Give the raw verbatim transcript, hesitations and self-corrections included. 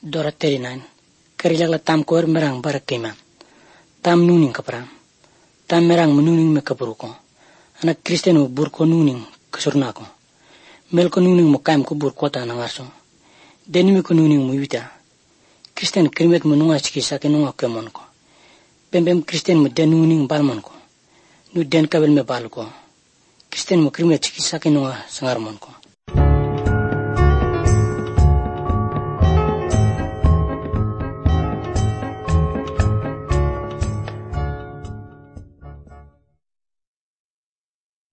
Dora thirty-nine. Karilagla tam koer merang barakima. Tam nuning kapra. Tam merang menuning me kapuruko. Anak Kristen mo burko nuning kasurnako. Melko nuning mo kaim ko burko ta nangarso. Deni me ko nuning mo yuta. Kristen krimet mo nunga chikisa ke nunga kemon ko. Pembem Kristen mo den nuning balmon ko. Nu den kabel me bal ko. Kristen mo krimet chikisa ke nunga sangarmon ko.